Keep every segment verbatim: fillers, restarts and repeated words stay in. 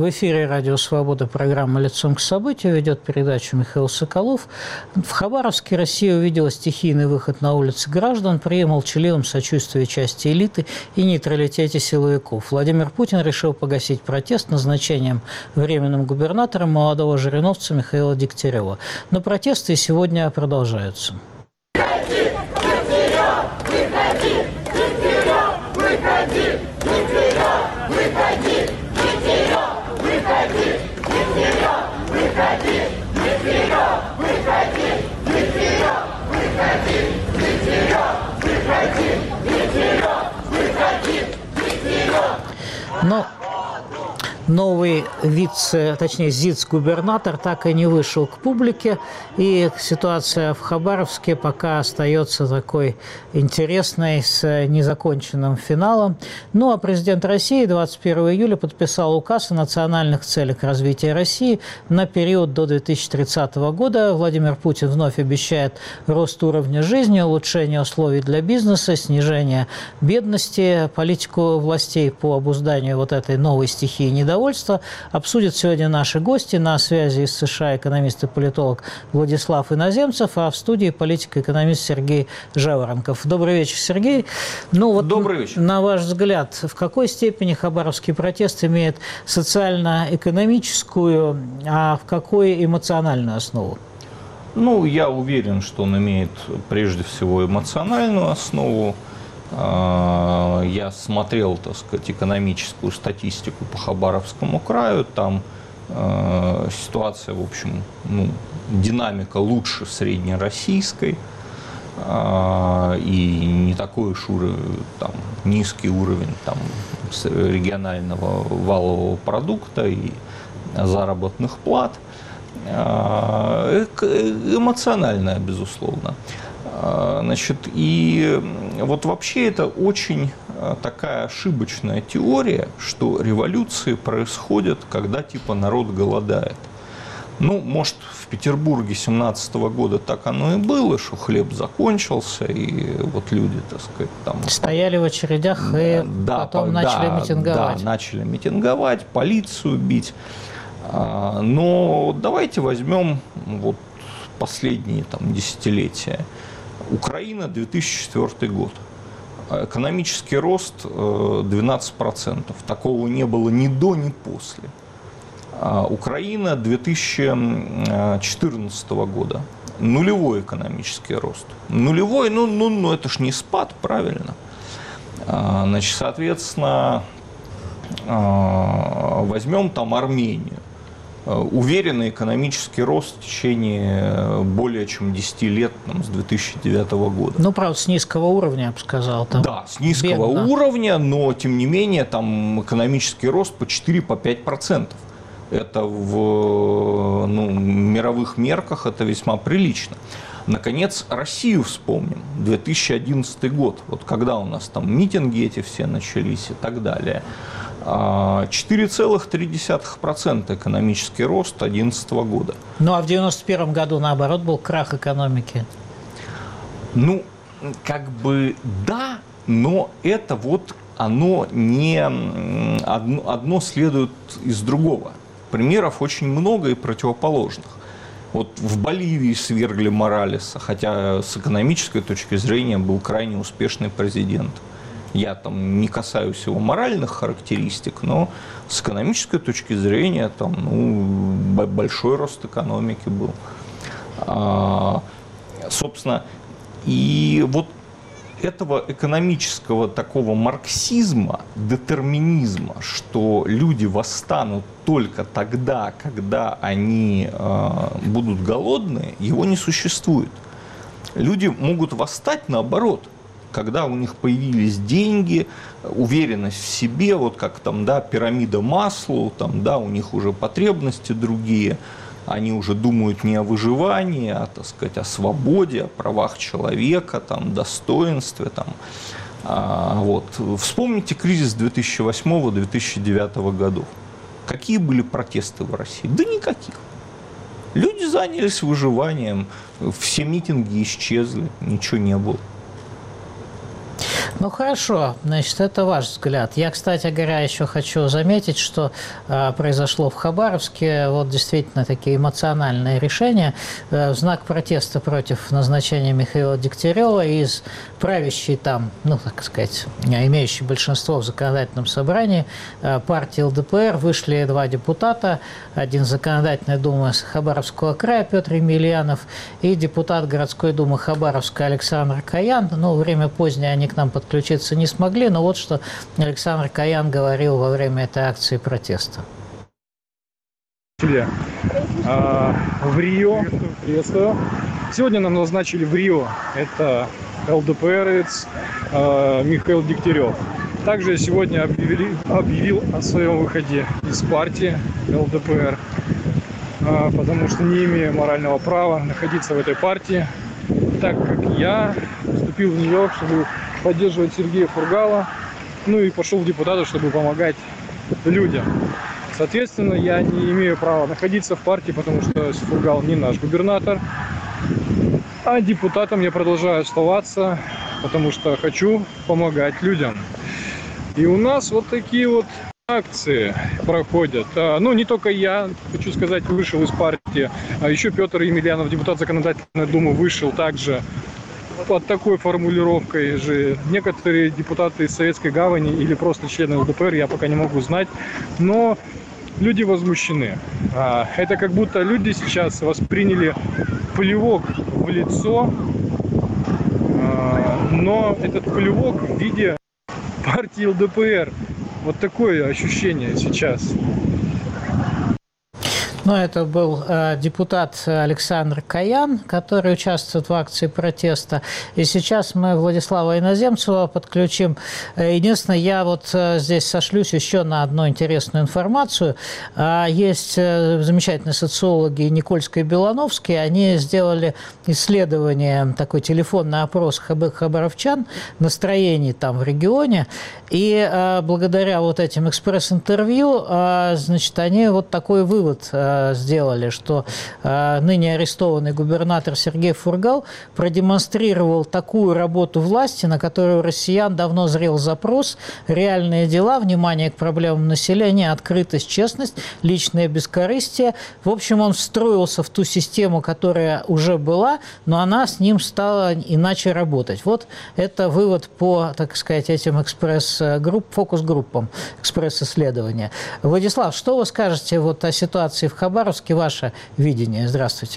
В эфире «Радио Свобода», программа «Лицом к событию», ведет передачу Михаил Соколов. В Хабаровске Россия увидела стихийный выход на улицы граждан при молчаливом сочувствии части элиты и нейтралитете силовиков. Владимир Путин решил погасить протест назначением временным губернатором молодого жириновца Михаила Дегтярева. Но протесты сегодня продолжаются. Но новый вице, точнее, зиц-губернатор так и не вышел к публике, и ситуация в Хабаровске пока остается такой интересной, с незаконченным финалом. Ну, а президент России двадцать первого июля подписал указ о национальных целях развития России на период до две тысячи тридцатого года. Владимир Путин вновь обещает рост уровня жизни, улучшение условий для бизнеса, снижение бедности, политику властей по обузданию вот этой новой стихии недовольства. Обсудят сегодня наши гости. На связи из США экономист и политолог Владислав Иноземцев, а в студии политик-экономист Сергей Жаворонков. Добрый вечер, Сергей. Ну, вот Добрый вечер. На ваш взгляд, в какой степени хабаровский протест имеет социально-экономическую, а в какой эмоциональную основу? Ну, я уверен, что он имеет прежде всего эмоциональную основу. Я смотрел, так сказать, экономическую статистику по Хабаровскому краю. Там э, ситуация, в общем, ну, динамика лучше среднероссийской. Э, и не такой уж уровень, там, низкий уровень там, регионального валового продукта и заработных плат. Э, эмоциональная, безусловно. Значит, и вот вообще это очень такая ошибочная теория, что революции происходят, когда типа народ голодает. Ну, может, в Петербурге семнадцатого года так оно и было, что хлеб закончился, и вот люди, так сказать, там... Стояли в очередях и да, потом да, начали митинговать. Да, начали митинговать, полицию бить. Но давайте возьмем вот последние там десятилетия. Украина, две тысячи четвёртый год. Экономический рост двенадцать процентов. Такого не было ни до, ни после. Украина две тысячи четырнадцатого года. Нулевой экономический рост. Нулевой, ну, ну, ну это ж не спад, правильно. Значит, соответственно, возьмем там Армению. Уверенный экономический рост в течение более чем десяти лет, там, с две тысячи девятого года. Ну, правда, с низкого уровня, я бы сказал. Там да, с низкого бедно. уровня, но, тем не менее, там экономический рост по четыре-пять процентов. Это в ну, мировых мерках это весьма прилично. Наконец, Россию вспомним. две тысячи одиннадцатый год, вот когда у нас там митинги эти все начались и так далее. четыре целых три десятых процента экономический рост две тысячи одиннадцатого года. Ну, а в девяносто первом году, наоборот, был крах экономики. Ну, как бы да, но это вот оно не... Одно, одно следует из другого. Примеров очень много и противоположных. Вот в Боливии свергли Моралеса, хотя с экономической точки зрения был крайне успешный президент. Я там не касаюсь его моральных характеристик, но с экономической точки зрения там, ну, большой рост экономики был. А, собственно, и вот этого экономического такого марксизма, детерминизма, что люди восстанут только тогда, когда они а, будут голодные, его не существует. Люди могут восстать наоборот. Когда у них появились деньги, уверенность в себе, вот как там, да, пирамида Маслоу, там, да, у них уже потребности другие, они уже думают не о выживании, а, так сказать, о свободе, о правах человека, там, достоинстве, там, а, вот. Вспомните кризис две тысячи восьмого — две тысячи девятого годов. Какие были протесты в России? Да никаких. Люди занялись выживанием, все митинги исчезли, ничего не было. Ну хорошо, значит, это ваш взгляд. Я, кстати говоря, еще хочу заметить, что э, произошло в Хабаровске вот действительно такие эмоциональные решения э, в знак протеста против назначения Михаила Дегтярева из правящей там, ну, так сказать, имеющей большинство в законодательном собрании э, партии эл дэ пэ эр вышли два депутата, один законодательной думы Хабаровского края Петр Емельянов и депутат городской думы Хабаровска Александр Каян. Ну, время позднее они к нам подключиться не смогли, но вот что Александр Каян говорил во время этой акции протеста. В Рио, приветствую. Сегодня нам назначили в Рио, это эл дэ пэ эровец Михаил Дегтярев. Также сегодня объявили, объявил о своем выходе из партии эл дэ пэ эр, потому что не имею морального права находиться в этой партии, так как я вступил в нее, чтобы поддерживать Сергея Фургала, ну и пошел в депутаты, чтобы помогать людям. Соответственно, я не имею права находиться в партии, потому что Фургал не наш губернатор, а депутатом я продолжаю оставаться, потому что хочу помогать людям. И у нас вот такие вот акции проходят. Ну, не только я, хочу сказать, вышел из партии, а еще Петр Емельянов, депутат Законодательной Думы, вышел также под такой формулировкой же. Некоторые депутаты из Советской Гавани или просто члены эл дэ пэ эр, я пока не могу знать, но люди возмущены. Это как будто люди сейчас восприняли плевок в лицо, но этот плевок в виде партии эл дэ пэ эр. Вот такое ощущение сейчас. Ну, это был э, депутат Александр Каян, который участвует в акции протеста. И сейчас мы Владислава Иноземцева подключим. Единственное, я вот э, здесь сошлюсь еще на одну интересную информацию. Э, есть э, замечательные социологи Никольской и Белановский. Они сделали исследование, такой телефонный опрос хабаровчан, настроений там в регионе. И э, благодаря вот этим экспресс-интервью, э, значит, они вот такой вывод э, сделали, что э, ныне арестованный губернатор Сергей Фургал продемонстрировал такую работу власти, на которую у россиян давно зрел запрос: реальные дела, внимание к проблемам населения, открытость, честность, личное бескорыстие. В общем, он встроился в ту систему, которая уже была, но она с ним стала иначе работать. Вот это вывод по, так сказать, этим экспресс-групп, фокус-группам, экспресс-исследования. Владислав, что вы скажете вот о ситуации в Хабаровске, ваше видение? Здравствуйте.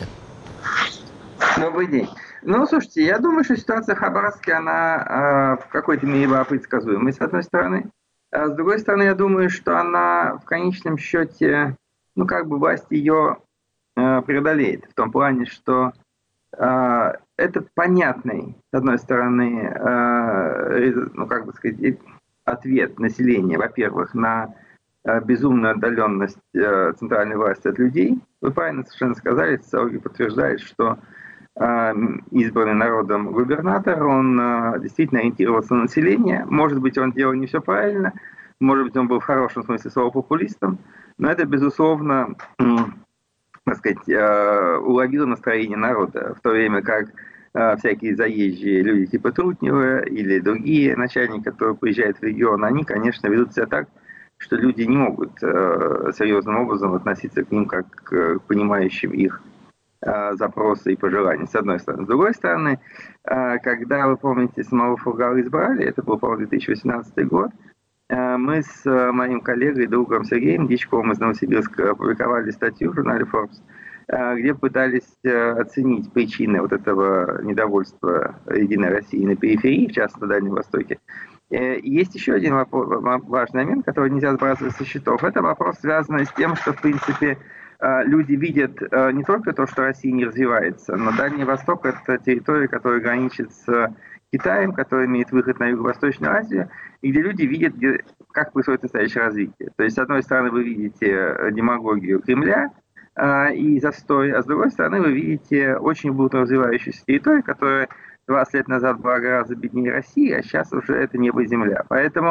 Добрый день. Ну, слушайте, я думаю, что ситуация в Хабаровске, она э, в какой-то мере была предсказуемой, с одной стороны. А с другой стороны, я думаю, что она в конечном счете, ну, как бы власть ее э, преодолеет. В том плане, что э, это понятный, с одной стороны, э, ну, как бы сказать, ответ населения, во-первых, на безумную отдаленность центральной власти от людей. Вы правильно совершенно сказали, социология подтверждает, что избранный народом губернатор, он действительно ориентировался на население. Может быть, он делал не все правильно, может быть, он был в хорошем смысле слова популистом, но это, безусловно, так сказать, уловило настроение народа, в то время как всякие заезжие люди типа Трутнева или другие начальники, которые приезжают в регион, они, конечно, ведут себя так, что люди не могут э, серьезным образом относиться к ним как к понимающим их э, запросы и пожелания, с одной стороны. С другой стороны, э, когда, вы помните, самого Фургала избрали, это был, по-моему, две тысячи восемнадцатый год, э, мы с э, моим коллегой, другом Сергеем Дичковым из Новосибирска опубликовали статью в журнале Forbes, э, где пытались э, оценить причины вот этого недовольства Единой России на периферии, в частности, на Дальнем Востоке. Есть еще один вопрос, важный момент, который нельзя сбрасывать со счетов. Это вопрос, связанный с тем, что, в принципе, люди видят не только то, что Россия не развивается, но Дальний Восток – это территория, которая граничит с Китаем, которая имеет выход на Юго-Восточную Азию, и где люди видят, как происходит настоящее развитие. То есть, с одной стороны, вы видите демагогию Кремля и застой, а с другой стороны, вы видите очень бурно развивающуюся территорию, которая двадцать лет назад была гораздо беднее России, а сейчас уже это небо и земля. Поэтому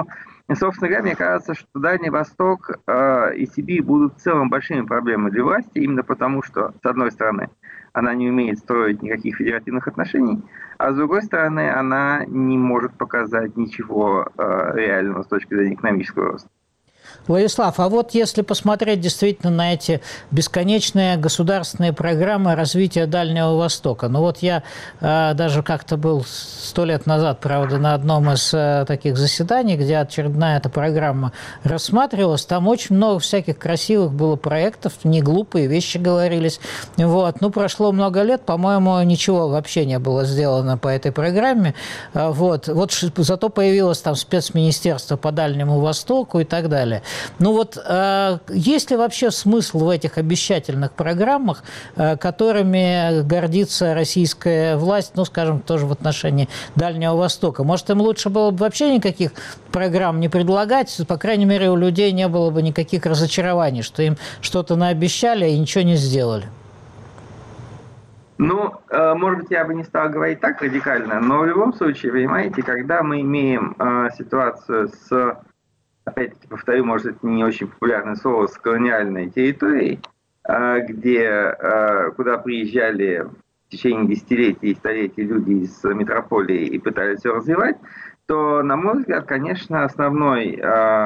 И, собственно говоря, мне кажется, что Дальний Восток э, и Сибирь будут в целом большими проблемами для власти, именно потому что, с одной стороны, она не умеет строить никаких федеративных отношений, а с другой стороны, она не может показать ничего э, реального с точки зрения экономического роста. Владислав, а вот если посмотреть действительно на эти бесконечные государственные программы развития Дальнего Востока, ну вот я э, даже как-то был сто лет назад, правда, на одном из э, таких заседаний, где очередная эта программа рассматривалась, там очень много всяких красивых было проектов, не глупые вещи говорились, вот, ну прошло много лет, по-моему, ничего вообще не было сделано по этой программе, вот, вот зато появилось там спецминистерство по Дальнему Востоку и так далее. Ну вот, э, есть ли вообще смысл в этих обещательных программах, э, которыми гордится российская власть, ну, скажем, тоже в отношении Дальнего Востока? Может, им лучше было бы вообще никаких программ не предлагать, по крайней мере, у людей не было бы никаких разочарований, что им что-то наобещали и ничего не сделали? Ну, э, может быть, я бы не стал говорить так радикально, но в любом случае, понимаете, когда мы имеем э, ситуацию с... опять-таки, повторю, может, это не очень популярное слово, с колониальной территорией, где, куда приезжали в течение десятилетий и столетий люди из метрополии и пытались все развивать, то, на мой взгляд, конечно, основной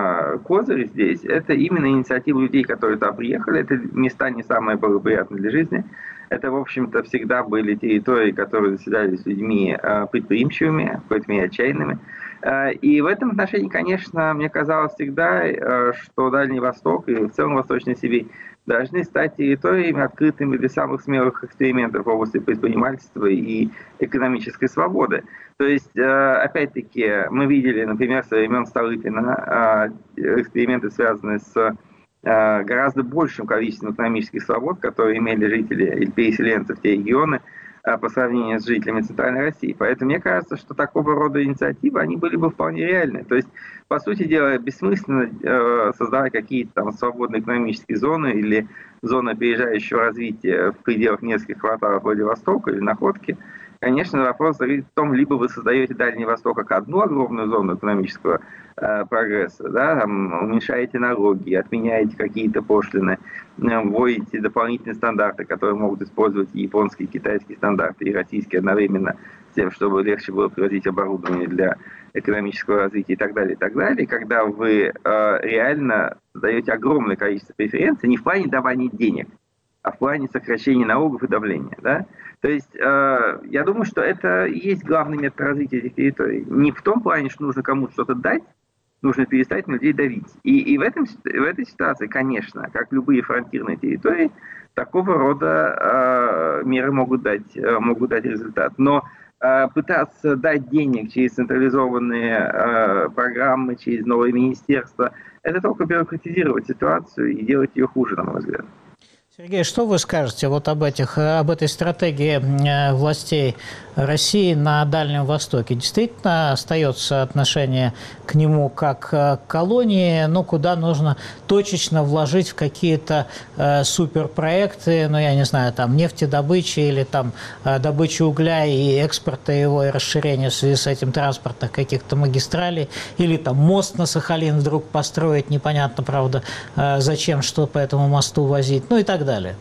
козырь здесь – это именно инициатива людей, которые туда приехали. Это места не самые благоприятные для жизни. Это, в общем-то, всегда были территории, которые заселялись людьми предприимчивыми, в какой-то мере отчаянными. И в этом отношении, конечно, мне казалось всегда, что Дальний Восток и в целом Восточная Сибирь должны стать территориями, открытыми для самых смелых экспериментов в области предпринимательства и экономической свободы. То есть, опять-таки, мы видели, например, со времен Столыпина эксперименты, связанные с гораздо большим количеством экономических свобод, которые имели жители или переселенцы в те регионы, по сравнению с жителями Центральной России. Поэтому мне кажется, что такого рода инициативы, они были бы вполне реальны. То есть, по сути дела, бессмысленно э, создавать какие-то там свободные экономические зоны или зоны опережающего развития в пределах нескольких кварталов Владивостока или Находки. Конечно, вопрос в том, либо вы создаете Дальний Восток как одну огромную зону экономического э, прогресса, да, там, уменьшаете налоги, отменяете какие-то пошлины, э, вводите дополнительные стандарты, которые могут использовать и японские, и китайские стандарты, и российские одновременно, с тем, чтобы легче было привозить оборудование для экономического развития и так далее, и так далее, когда вы э, реально создаете огромное количество преференций, не в плане давания денег, а в плане сокращения налогов и давления, да. То есть, э, я думаю, что это и есть главный метод развития этих территорий. Не в том плане, что нужно кому-то что-то дать, нужно перестать на людей давить. И, и в, этом, в этой ситуации, конечно, как любые фронтирные территории, такого рода э, меры могут дать, э, могут дать результат. Но э, пытаться дать денег через централизованные э, программы, через новые министерства, это только бюрократизировать ситуацию и делать ее хуже, на мой взгляд. Сергей, что вы скажете вот об, этих, об этой стратегии властей России на Дальнем Востоке? Действительно остается отношение к нему как к колонии, но куда нужно точечно вложить в какие-то э, суперпроекты, ну, я не знаю, там, нефтедобычи или там э, добычи угля и экспорта его, и расширения в связи с этим транспортных каких-то магистралей, или там мост на Сахалин вдруг построить, непонятно, правда, э, зачем, что по этому мосту возить, ну и так далее.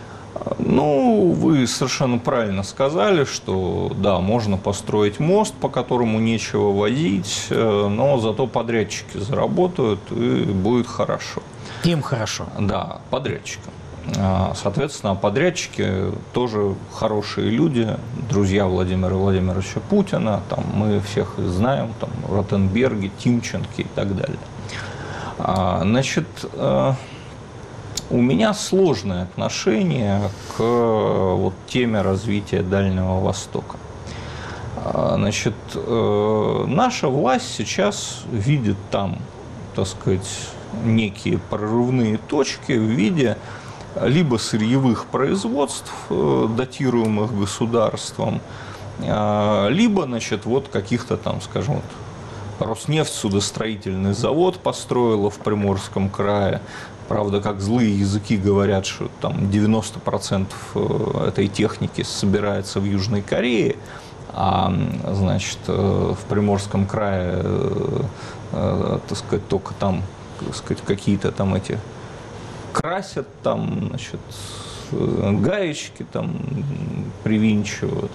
Ну, вы совершенно правильно сказали, что да, можно построить мост, по которому нечего возить, но зато подрядчики заработают и будет хорошо. Им хорошо. Да, подрядчикам. Соответственно, подрядчики тоже хорошие люди, друзья Владимира Владимировича Путина, там мы всех их знаем, там Ротенберги, Тимченко и так далее. Значит, у меня сложное отношение к вот теме развития Дальнего Востока. Значит, наша власть сейчас видит там, так сказать, некие прорывные точки в виде либо сырьевых производств, датируемых государством, либо, значит, вот каких-то там, скажем, вот, Роснефть судостроительный завод построила в Приморском крае. Правда, как злые языки говорят, что там девяносто процентов этой техники собирается в Южной Корее, а, значит, в Приморском крае так сказать, только там, так сказать, какие-то там эти красят, там, значит, гаечки там привинчивают.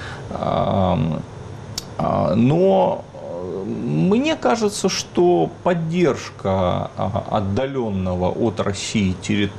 Но мне кажется, что поддержка отдаленного от России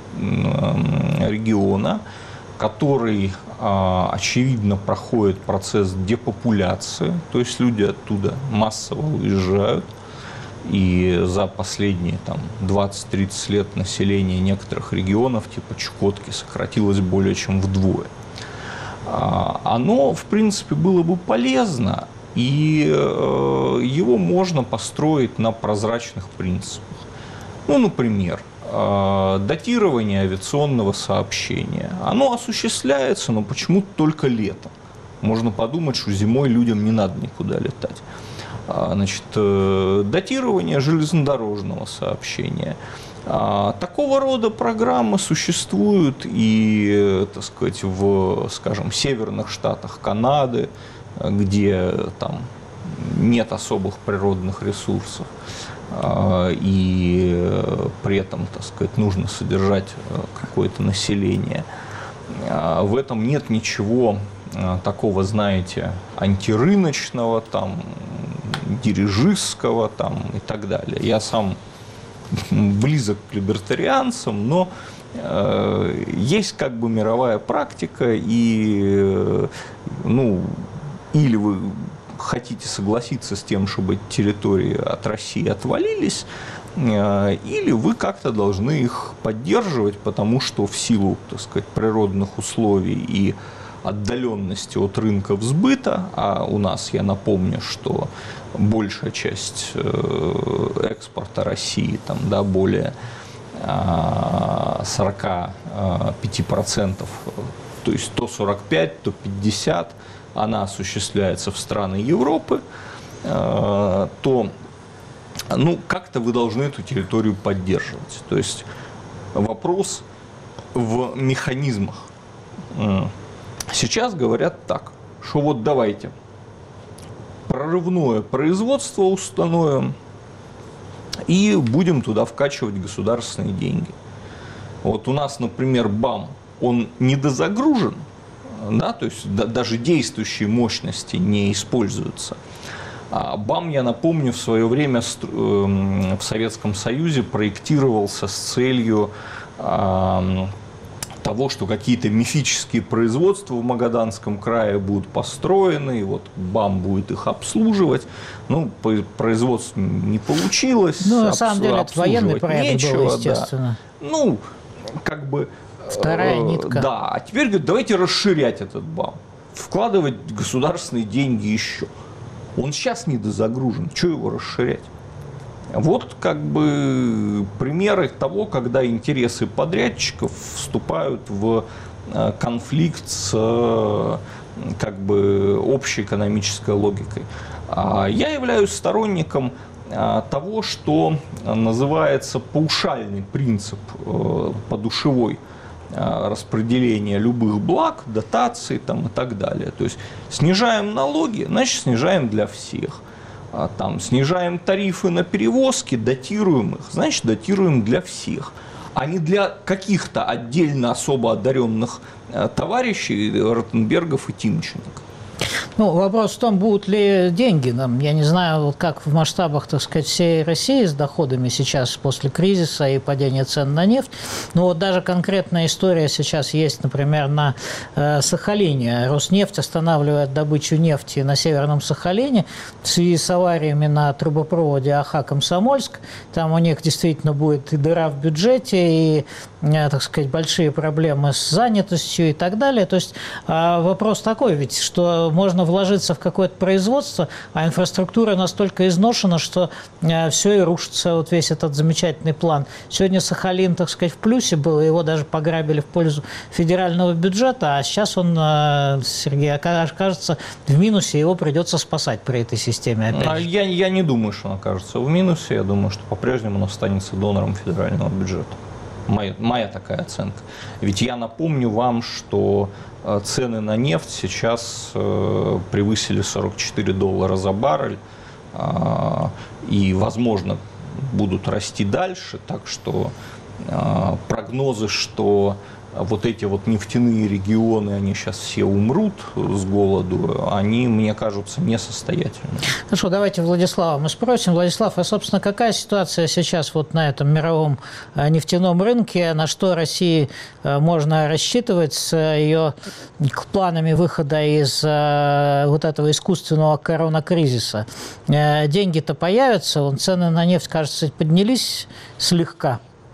региона, который, очевидно, проходит процесс депопуляции, то есть люди оттуда массово уезжают, и за последние там, двадцать-тридцать лет население некоторых регионов, типа Чукотки, сократилось более чем вдвое. Оно, в принципе, было бы полезно, и его можно построить на прозрачных принципах. Ну, например, датирование авиационного сообщения. Оно осуществляется, но почему-то только летом. Можно подумать, что зимой людям не надо никуда летать. Значит, датирование железнодорожного сообщения. Такого рода программы существуют и, так сказать, в, скажем, северных штатах Канады, где там нет особых природных ресурсов, и при этом, так сказать, нужно содержать какое-то население. В этом нет ничего такого, знаете, антирыночного, там, дирижистского там, и так далее. Я сам близок к либертарианцам, но э, есть как бы мировая практика, и э, ну, или вы хотите согласиться с тем, чтобы территории от России отвалились, э, или вы как-то должны их поддерживать, потому что в силу, так сказать, природных условий и отдаленности от рынков сбыта, а у нас, я напомню, что большая часть экспорта России, там, да, более сорок пять процентов, то есть то сорок пять, то пятьдесят, она осуществляется в страны Европы, то ну, как-то вы должны эту территорию поддерживать. То есть вопрос в механизмах. Сейчас говорят так, что вот давайте прорывное производство установим и будем туда вкачивать государственные деньги. Вот у нас, например, БАМ, он недозагружен, да, то есть да, даже действующие мощности не используются. А БАМ, я напомню, в свое время в Советском Союзе проектировался с целью того, что какие-то мифические производства в Магаданском крае будут построены, и вот БАМ будет их обслуживать. Ну, производство не получилось. Ну, на самом деле, это военный проект нечего, был, естественно. Да. Ну, как бы... Вторая э, нитка. Да, а теперь, говорят, давайте расширять этот БАМ, вкладывать государственные деньги еще. Он сейчас недозагружен, что его расширять? Вот как бы примеры того, когда интересы подрядчиков вступают в конфликт с как бы общей экономической логикой. Я являюсь сторонником того, что называется паушальный принцип подушевой распределения любых благ, дотаций там, и так далее. То есть снижаем налоги, значит снижаем для всех. Там, снижаем тарифы на перевозки, датируем их, значит, датируем для всех, а не для каких-то отдельно особо одаренных товарищей Ротенбергов и Тимченко. Ну, вопрос в том, будут ли деньги нам. Я не знаю, вот как в масштабах, так сказать, всей России с доходами сейчас после кризиса и падения цен на нефть. Но вот даже конкретная история сейчас есть, например, на э, Сахалине. Роснефть останавливает добычу нефти на Северном Сахалине в связи с авариями на трубопроводе Аха-Комсомольск. Там у них действительно будет и дыра в бюджете, и, э, так сказать, большие проблемы с занятостью и так далее. То есть э, вопрос такой ведь, что можно вложиться в какое-то производство, а инфраструктура настолько изношена, что э, все и рушится, вот весь этот замечательный план. Сегодня Сахалин, так сказать, в плюсе был, его даже пограбили в пользу федерального бюджета, а сейчас он, э, Сергей, окажется в минусе, его придется спасать при этой системе. Опять же. Я, я не думаю, что он окажется в минусе, я думаю, что по-прежнему он останется донором федерального бюджета. Моя, моя такая оценка. Ведь я напомню вам, что цены на нефть сейчас превысили сорок четыре доллара за баррель. и, возможно, будут расти дальше. Так что прогнозы, что вот эти вот нефтяные регионы, они сейчас все умрут с голоду, они, мне кажутся, несостоятельными. Хорошо, давайте Владислава мы спросим. Владислав, а, собственно, какая ситуация сейчас вот на этом мировом нефтяном рынке? На что России можно рассчитывать с ее планами выхода из вот этого искусственного коронакризиса? Деньги-то появятся, цены на нефть, кажется, поднялись слегка.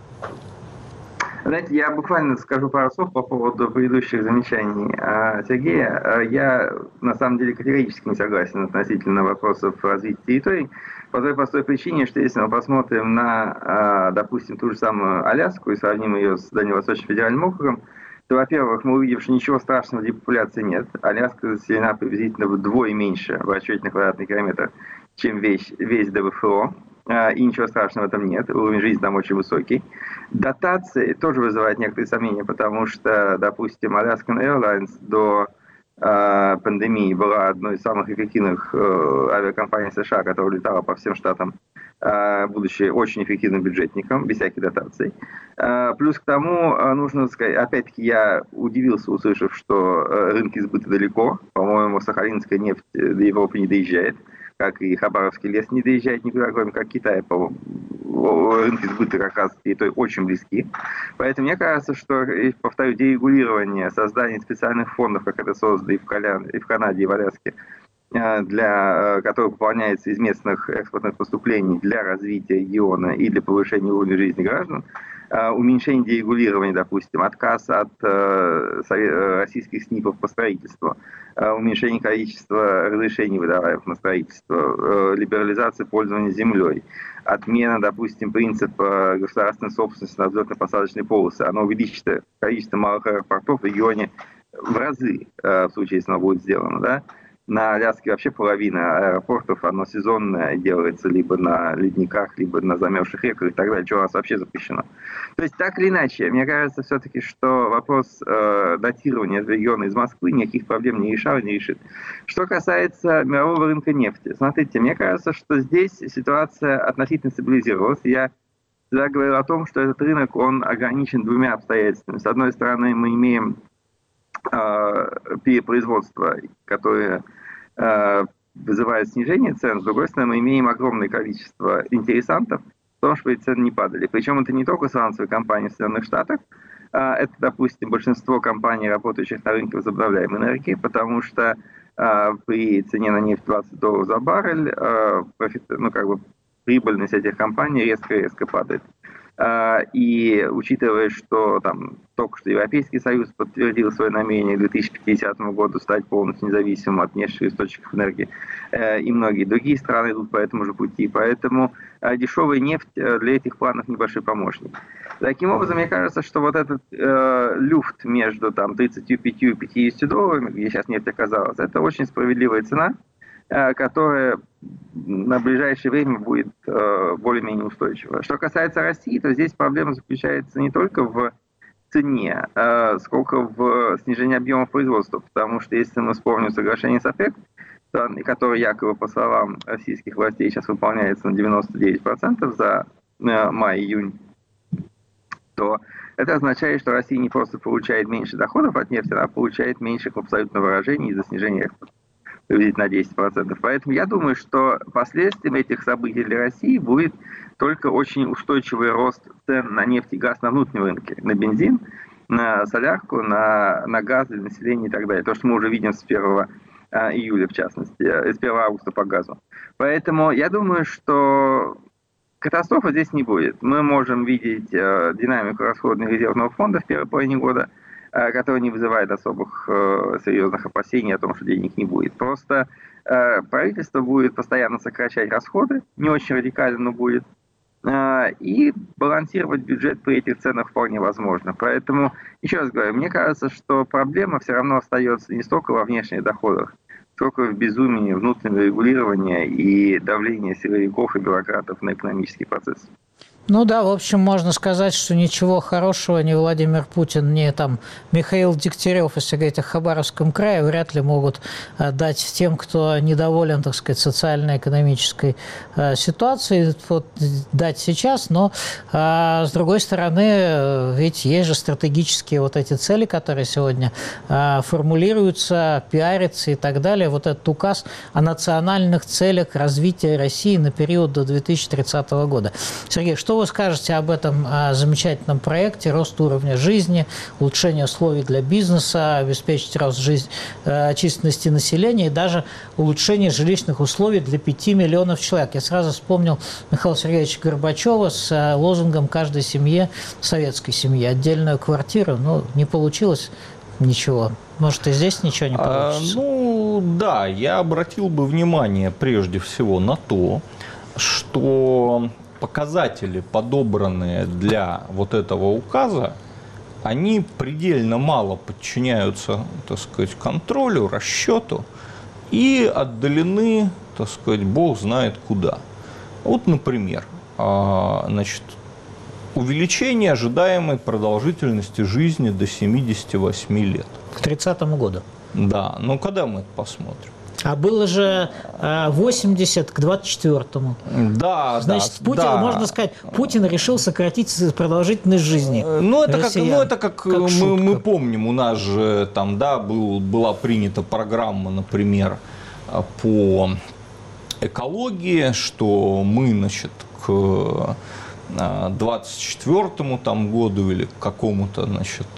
Знаете, я буквально скажу пару слов по поводу предыдущих замечаний Сергея. Я, на самом деле, категорически не согласен относительно вопросов развития территорий. По той простой причине, что если мы посмотрим на, допустим, ту же самую Аляску и сравним ее с Дальневосточным федеральным округом, то, во-первых, мы увидим, что ничего страшного для популяции нет. Аляска заселена приблизительно вдвое меньше в расчете на квадратный километр, чем весь, весь ДВФО. И ничего страшного в этом нет, уровень жизни там очень высокий. Дотации тоже вызывают некоторые сомнения, потому что, допустим, Alaskan Airlines до э, пандемии была одной из самых эффективных э, авиакомпаний США, которая летала по всем штатам, э, будучи очень эффективным бюджетником, без всяких дотаций. Э, плюс к тому, э, нужно сказать, опять-таки я удивился, услышав, что э, рынки сбыта далеко. По-моему, сахалинская нефть до Европы не доезжает, как и Хабаровский лес не доезжает никуда, кроме как Китай, по рынке сбыта как раз и то очень близки. Поэтому мне кажется, что, повторю, дерегулирование, создание специальных фондов, как это создано и в, Коля... и в Канаде, и в Аляске, для, который пополняется из местных экспортных поступлений для развития региона и для повышения уровня жизни граждан, уменьшение дерегулирования, допустим, отказ от российских СНИПов по строительству, уменьшение количества разрешений, выдаваемых на строительство, либерализация пользования землей, отмена, допустим, принципа государственной собственности на взлетно-посадочные полосы. Оно увеличит количество малых аэропортов в регионе в разы, в случае, если оно будет сделано, да? На Аляске вообще половина аэропортов, оно сезонное, делается либо на ледниках, либо на замерзших реках и так далее, что у нас вообще запрещено. То есть, так или иначе, мне кажется все-таки, что вопрос э, датирования региона из Москвы никаких проблем не решал и не решит. Что касается мирового рынка нефти, смотрите, мне кажется, что здесь ситуация относительно стабилизировалась. Я всегда говорил о том, что этот рынок, он ограничен двумя обстоятельствами. С одной стороны, мы имеем э, перепроизводство, которое вызывает снижение цен, с другой стороны, мы имеем огромное количество интересантов в том, чтобы эти цены не падали. Причем это не только сланцевые компании в Соединенных Штатах, это, допустим, большинство компаний, работающих на рынке возобновляемой энергии, потому что при цене на нефть двадцать долларов за баррель, профит, ну, как бы прибыльность этих компаний резко-резко падает. И учитывая, что там только что Европейский Союз подтвердил свое намерение к две тысячи пятидесятому году стать полностью независимым от внешних источников энергии, и многие другие страны идут по этому же пути, поэтому дешевая нефть для этих планов небольшой помощник. Таким образом, мне кажется, что вот этот э, люфт между там, тридцатью пятью и пятьюдесятью долларами, где сейчас нефть оказалась, это очень справедливая цена, которая на ближайшее время будет э, более-менее устойчива. Что касается России, то здесь проблема заключается не только в цене, э, сколько в снижении объемов производства. Потому что если мы вспомним соглашение с ОПЕК, то, которое якобы, по словам российских властей, сейчас выполняется на девяносто девять процентов за э, май-июнь, то это означает, что Россия не просто получает меньше доходов от нефти, она получает меньше в абсолютном выражении из-за снижения экспорта. На десять процентов. Поэтому я думаю, что последствием этих событий для России будет только очень устойчивый рост цен на нефть и газ на внутреннем рынке, на бензин, на солярку, на, на газ для населения и так далее. То, что мы уже видим с первого июля, в частности, с первого августа по газу. Поэтому я думаю, что катастрофы здесь не будет. Мы можем видеть динамику расходных резервного фонда в первой половине года, который не вызывает особых э, серьезных опасений о том, что денег не будет. Просто э, правительство будет постоянно сокращать расходы, не очень радикально, но будет, э, и балансировать бюджет при этих ценах вполне возможно. Поэтому, еще раз говорю, мне кажется, что проблема все равно остается не столько во внешних доходах, сколько в безумии внутреннего регулирования и давления силовиков и бюрократов на экономический процесс. Ну да, в общем, можно сказать, что ничего хорошего ни Владимир Путин, ни там Михаил Дегтярев, если говорить о Хабаровском крае, вряд ли могут дать тем, кто недоволен, так сказать, социально-экономической ситуацией, вот, дать сейчас. Но, с другой стороны, ведь есть же стратегические вот эти цели, которые сегодня формулируются, пиарятся и так далее. Вот этот указ о национальных целях развития России на период до две тысячи тридцатого года. Сергей, что вы скажете об этом замечательном проекте рост уровня жизни, улучшение условий для бизнеса, обеспечить рост жизнь, численности населения и даже улучшение жилищных условий для пяти миллионов человек? Я сразу вспомнил Михаила Сергеевича Горбачева с лозунгом «Каждой семье, советской семье, отдельную квартиру». Ну, не получилось ничего. Может, и здесь ничего не получится? А, ну, да, я обратил бы внимание прежде всего на то, что показатели, подобранные для вот этого указа, они предельно мало подчиняются, так сказать, контролю, расчету и отдалены, так сказать, бог знает куда. Вот, например, значит, увеличение ожидаемой продолжительности жизни до семидесяти восьми лет. К тридцатому году. Да, ну когда мы это посмотрим? А было же восемьдесят к двадцать четвёртому. Да, Значит, да, Путин, да. можно сказать, Путин решил сократить продолжительность жизни. Ну, это как, ну, это как, как мы, мы помним, у нас же там, да, был, была принята программа, например, по экологии, что мы, значит, к двадцать четвёртому там году или к какому-то, значит,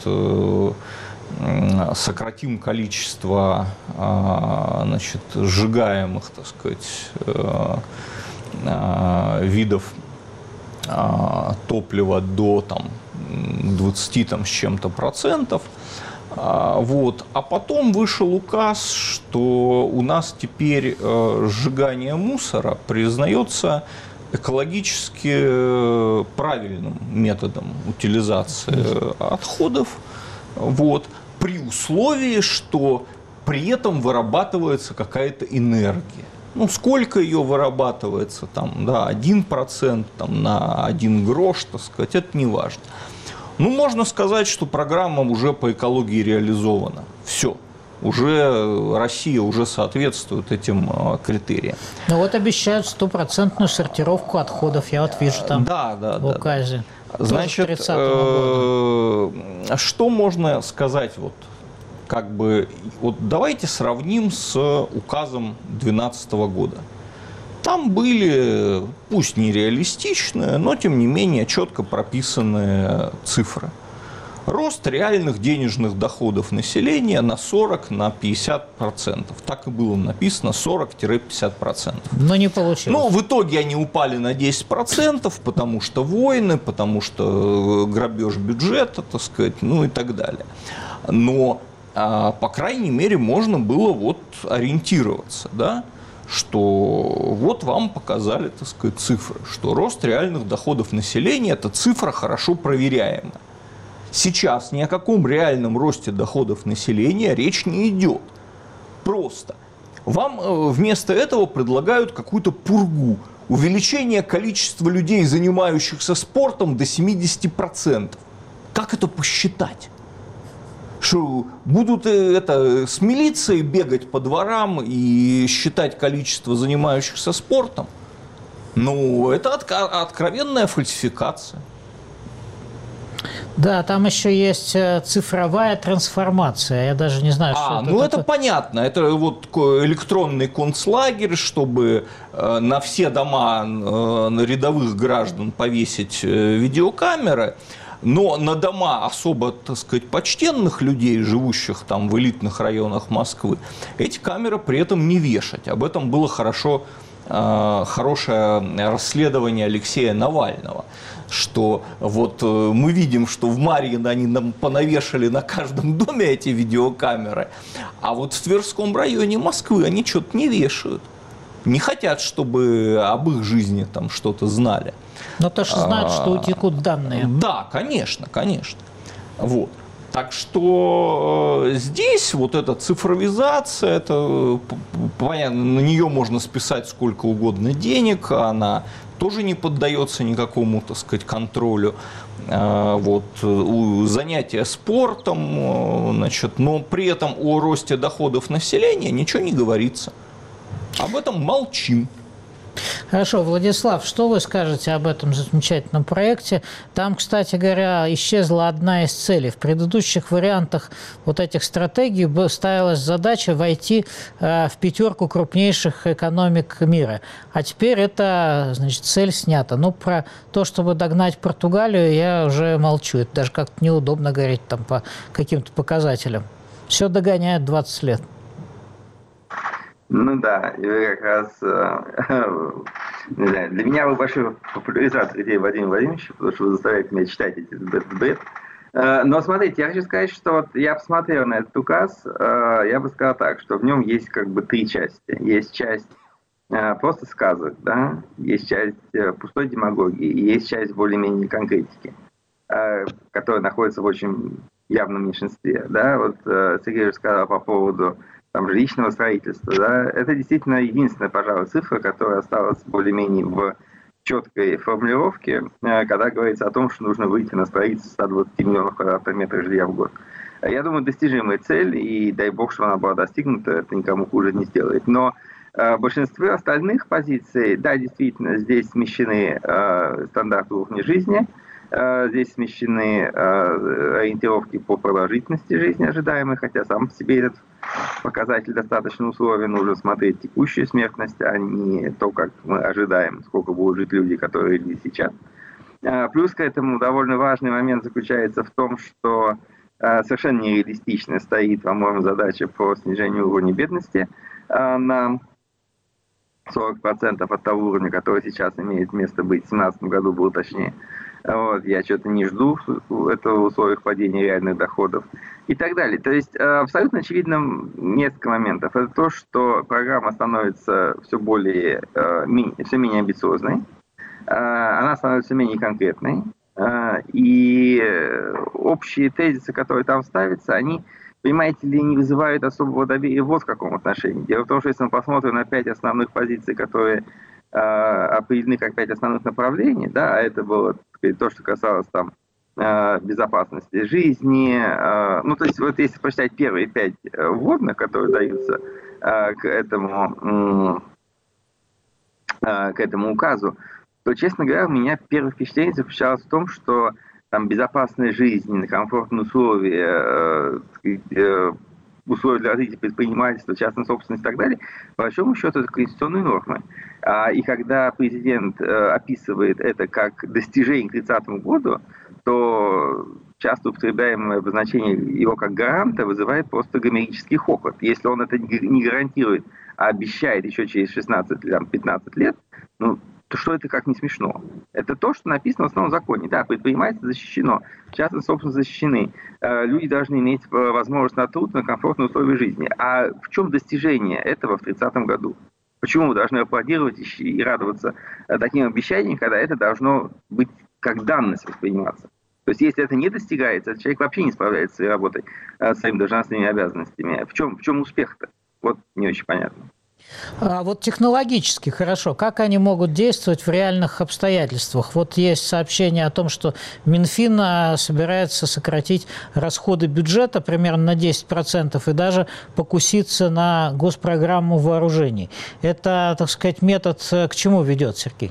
сократим количество, значит, сжигаемых, так сказать, видов топлива до там двадцати там с чем-то процентов. Вот. А потом вышел указ, что у нас теперь сжигание мусора признается экологически правильным методом утилизации отходов. Вот, при условии, что при этом вырабатывается какая-то энергия. Ну, сколько ее вырабатывается, там, да, один процент там, на один грош, так сказать, это не важно. Ну, можно сказать, что программа уже по экологии реализована. Все. Уже Россия уже соответствует этим критериям. Ну, вот обещают стопроцентную сортировку отходов. Я вот вижу там да, да, в указе. Да. Значит, что можно сказать, вот, как бы, вот давайте сравним с указом две тысячи двенадцатого года. Там были, пусть нереалистичные, но тем не менее четко прописанные цифры. Рост реальных денежных доходов населения на сорок на пятьдесят процентов. Так и было написано, сорок - пятьдесят процентов. Но не получилось. Ну, в итоге они упали на десять процентов, потому что войны, потому что грабеж бюджета, так сказать, ну и так далее. Но, по крайней мере, можно было вот ориентироваться, да, что вот вам показали, так сказать, цифры, что рост реальных доходов населения – это цифра хорошо проверяемая. Сейчас ни о каком реальном росте доходов населения речь не идет. Просто вам вместо этого предлагают какую-то пургу. Увеличение количества людей, занимающихся спортом, до семидесяти процентов. Как это посчитать? Что будут это, с милицией бегать по дворам и считать количество занимающихся спортом? Ну, это откровенная фальсификация. Да, там еще есть цифровая трансформация. Я даже не знаю, а, что это. Ну, такое. это понятно. Это вот электронный концлагерь, чтобы на все дома рядовых граждан повесить видеокамеры. Но на дома особо, так сказать, почтенных людей, живущих там в элитных районах Москвы, эти камеры при этом не вешать. Об этом было хорошо, хорошее расследование Алексея Навального. Что вот мы видим, что в Марьино они нам понавешали на каждом доме эти видеокамеры, а вот в Тверском районе Москвы они что-то не вешают. Не хотят, чтобы об их жизни там что-то знали. Но то, что знают, что утекут данные. Да, конечно, конечно. Вот. Так что здесь вот эта цифровизация, это, понятно, на нее можно списать сколько угодно денег, она тоже не поддается никакому, так сказать, контролю. Вот, занятия спортом, значит, но при этом о росте доходов населения ничего не говорится. Об этом молчим. Хорошо, Владислав, что вы скажете об этом замечательном проекте? Там, кстати говоря, исчезла одна из целей. В предыдущих вариантах вот этих стратегий ставилась задача войти в пятерку крупнейших экономик мира. А теперь эта, значит, цель снята. Ну, про то, чтобы догнать Португалию, я уже молчу. Это даже как-то неудобно говорить там по каким-то показателям. Все догоняет двадцать лет. Ну да, и вы как раз, не знаю, для меня вы большой популяризатор идеи Владимира Владимировича, потому что вы заставляете меня читать эти бред. Но смотрите, я хочу сказать, что вот я посмотрел на этот указ, я бы сказал так, что в нем есть как бы три части. Есть часть просто сказок, да, есть часть пустой демагогии, и есть часть более-менее конкретики, которая находится в очень явном меньшинстве. Да? Вот Сергей сказал по поводу там, жилищного строительства, да, это действительно единственная, пожалуй, цифра, которая осталась более-менее в четкой формулировке, когда говорится о том, что нужно выйти на строительство ста двадцати миллионов квадратных метров жилья в год. Я думаю, достижимая цель, и дай бог, что она была достигнута, это никому хуже не сделает. Но э, большинство остальных позиций, да, действительно, здесь смещены э, стандарты уровня жизни, здесь смещены ориентировки по продолжительности жизни ожидаемой, хотя сам по себе этот показатель достаточно условен. Нужно смотреть текущую смертность, а не то, как мы ожидаем, сколько будут жить люди, которые жили сейчас. Плюс к этому довольно важный момент заключается в том, что совершенно нереалистично стоит, по-моему, задача по снижению уровня бедности на сорок процентов от того уровня, который сейчас имеет место быть, в две тысячи семнадцатом году было точнее. Вот, я что-то не жду этого в условиях падения реальных доходов и так далее. То есть абсолютно очевидно несколько моментов. Это то, что программа становится все более, все менее амбициозной, она становится все менее конкретной, и общие тезисы, которые там ставятся, они, понимаете ли, не вызывают особого доверия вот в каком отношении. Дело в том, что если мы посмотрим на пять основных позиций, которые определены как пять основных направлений, да, а это было, так сказать, то, что касалось там безопасности жизни, ну, то есть вот если посчитать первые пять вводных, которые даются к этому, к этому указу, то, честно говоря, у меня первое впечатление заключалось в том, что там безопасная жизнь, комфортные условия, условия для развития предпринимательства, частной собственности и так далее, по большому счету, это конституционные нормы. И когда президент описывает это как достижение к тридцатому году, то часто употребляемое обозначение его как гаранта вызывает просто гомерический хохот. Если он это не гарантирует, а обещает еще через шестнадцать-пятнадцать лет, ну, то что это как не смешно? Это то, что написано в основном законе. Да, предпринимательство защищено, частная собственность защищены. Люди должны иметь возможность на труд, на комфортные условия жизни. А в чем достижение этого в тридцатом году? Почему мы должны аплодировать и радоваться таким обещаниям, когда это должно быть как данность восприниматься? То есть, если это не достигается, человек вообще не справляется с своей работой, своими должностными обязанностями. В чем, в чем успех-то? Вот не очень понятно. А вот технологически хорошо, как они могут действовать в реальных обстоятельствах? Вот есть сообщение о том, что Минфин собирается сократить расходы бюджета примерно на десять процентов и даже покуситься на госпрограмму вооружений. Это, так сказать, метод к чему ведет, Сергей?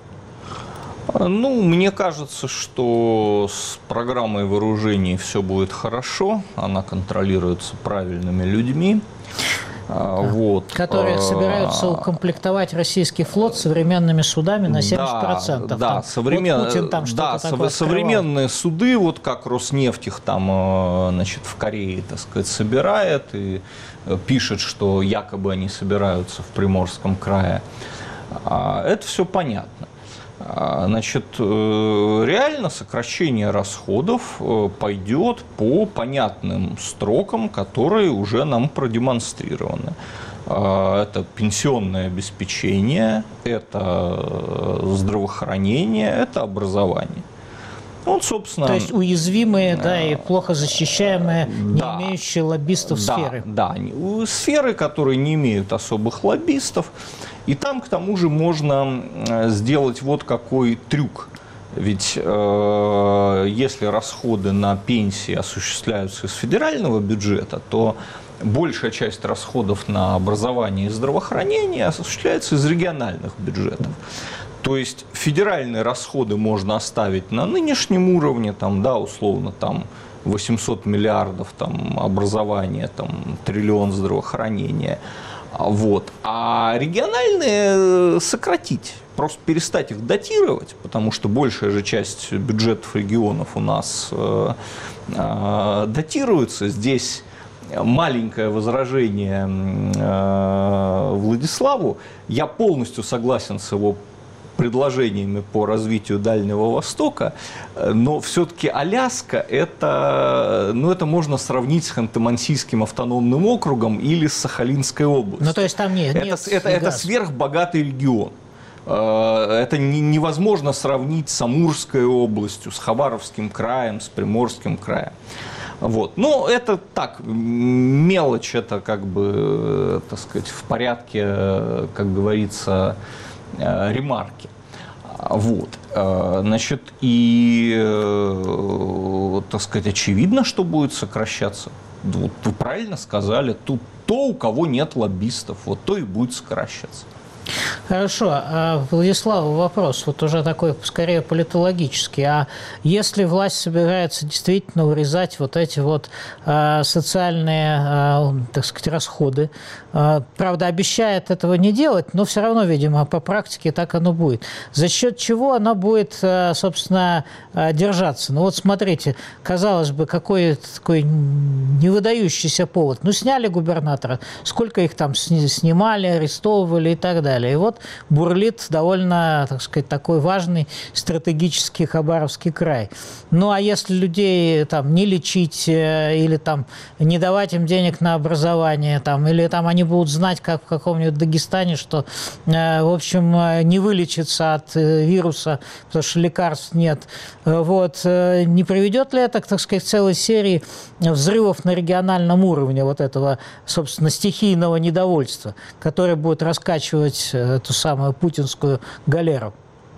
Ну, мне кажется, что с программой вооружений все будет хорошо, она контролируется правильными людьми. Вот. Которые собираются укомплектовать российский флот современными судами на семьдесят процентов. Да, да, современ... вот Путин там да такое современные суды, вот как Роснефть их там, значит, в Корее, так сказать, собирает и пишет, что якобы они собираются в Приморском крае. Это все понятно. Значит, реально сокращение расходов пойдет по понятным строкам, которые уже нам продемонстрированы. Это пенсионное обеспечение, это здравоохранение, это образование. Он, собственно... То есть уязвимые, да, и плохо защищаемые, не да, имеющие лоббистов да, сферы. Да, сферы, которые не имеют особых лоббистов. И там, к тому же, можно сделать вот какой трюк. Ведь э, если расходы на пенсии осуществляются из федерального бюджета, то большая часть расходов на образование и здравоохранение осуществляется из региональных бюджетов. То есть федеральные расходы можно оставить на нынешнем уровне, там, да, условно, там, восемьсот миллиардов там, образования, там, триллион здравоохранения. Вот. А региональные сократить, просто перестать их датировать, потому что большая же часть бюджетов регионов у нас э, э, датируется. Здесь маленькое возражение э, Владиславу. Я полностью согласен с его предложениями по развитию Дальнего Востока, но все-таки Аляска это, ну, это можно сравнить с Ханты-Мансийским автономным округом или с Сахалинской областью. Ну, то есть там нет, это, нет это, это сверхбогатый регион. Это невозможно сравнить с Амурской областью, с Хабаровским краем, с Приморским краем. Вот. Но это так, мелочь, это как бы, так сказать, в порядке, как говорится, ремарки. Вот. Значит, и, так сказать, очевидно, что будет сокращаться. Вот вы правильно сказали, тут то, у кого нет лоббистов, вот то и будет сокращаться. Хорошо. Владиславу вопрос, вот уже такой скорее политологический. А если власть собирается действительно урезать вот эти вот э, социальные, э, так сказать, расходы, э, правда, обещает этого не делать, но все равно, видимо, по практике так оно будет. За счет чего она будет, э, собственно, э, держаться? Ну вот смотрите, казалось бы, какой такой невыдающийся повод. Ну, сняли губернатора, сколько их там снимали, арестовывали и так далее. И вот бурлит довольно, так сказать, такой важный стратегический Хабаровский край. Ну, а если людей там не лечить или там не давать им денег на образование, там, или там они будут знать, как в каком-нибудь Дагестане, что, в общем, не вылечиться от вируса, потому что лекарств нет, вот, не приведет ли это, так сказать, к целой серии взрывов на региональном уровне вот этого, собственно, стихийного недовольства, которое будет раскачивать эту самую путинскую галеру?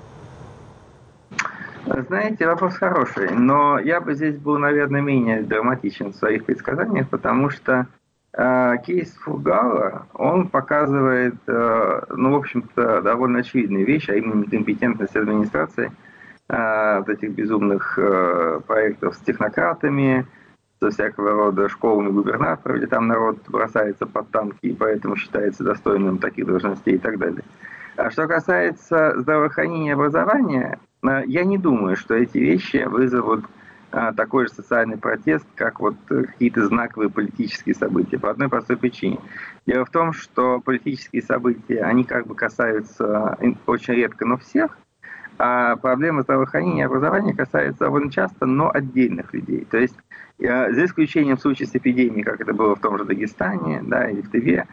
Знаете, вопрос хороший, но я бы здесь был, наверное, менее драматичен в своих предсказаниях, потому что э, кейс Фургала, он показывает, э, ну, в общем-то, довольно очевидные вещи, а именно некомпетентность администрации э, вот этих безумных э, проектов с технократами, со всякого рода школами губернаторов, где там народ бросается под танки и поэтому считается достойным таких должностей и так далее. А что касается здравоохранения и образования, я не думаю, что эти вещи вызовут такой же социальный протест, как вот какие-то знаковые политические события. По одной простой причине. Дело в том, что политические события, они как бы касаются очень редко, но всех, а проблема здравоохранения и образования касается довольно часто, но отдельных людей. То есть, за исключением случая с эпидемией, как это было в том же Дагестане, да, или в Тыве,